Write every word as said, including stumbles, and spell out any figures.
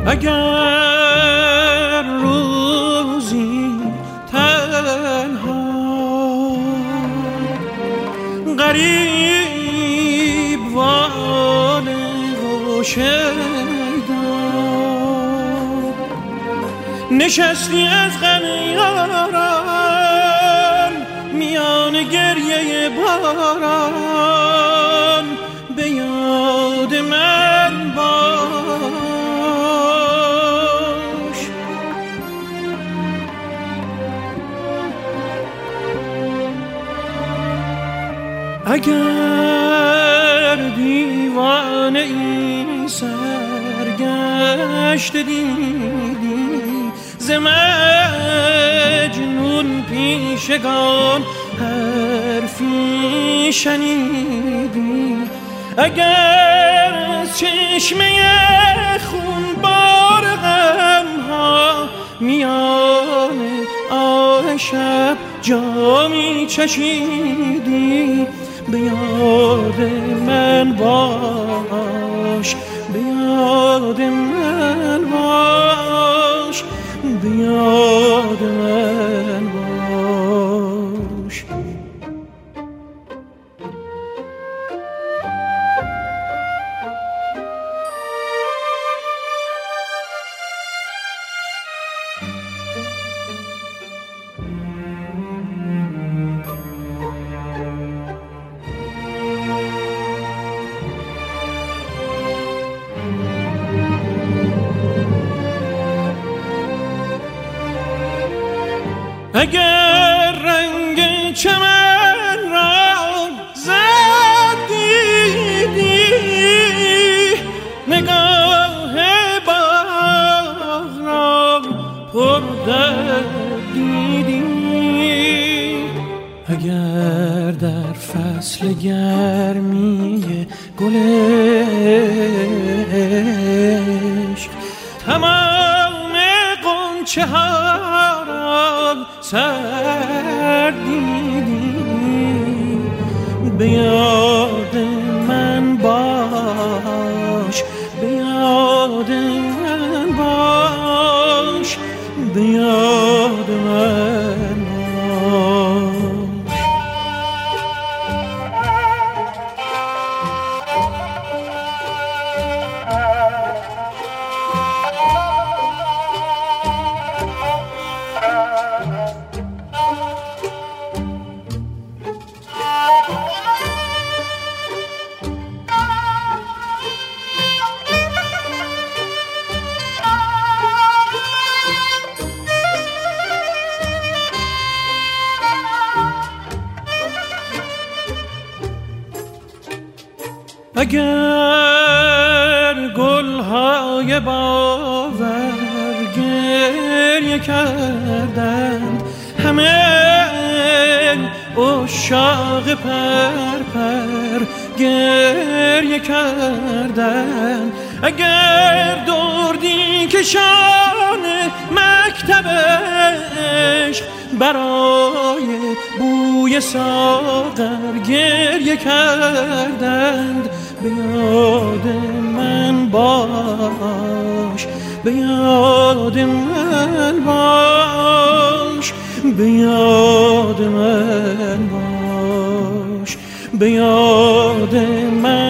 اگر روزی تنها غریب واله و شیدا نشستی از غم یاران میان گریه باران به یاد من باش. اگر دیوانه ای سرگشت دیدی ز مجنون پیشگان حرفی شنیدی، اگر از چشمه خونبار غمها میان آه شب جامی چشیدی، به یاد من باش، به یاد من باش، به یاد من باش. اگر رنگ چمن را زد دیدی، نگاه باغ را پر درد دیدی، اگر در فصل گرمی گل عشق تمام غنچه ها را سر دیدی، به یاد من باش، به یاد من باش، به یاد من باش. اگر گلهای باور گریه کردند، همه عشاق پر پر گریه کردند، اگر دردی کشان مکتب عشق برای بوی ساغر گریه کردند، به یاد من باش، به یاد من باش، به یاد من باش، به یاد من